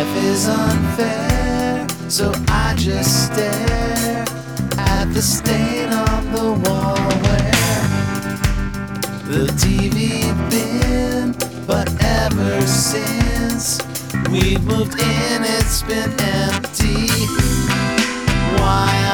Life is unfair, so I just stare at the stain on the wall where the TV been. But ever since we've moved in, it's been empty. Why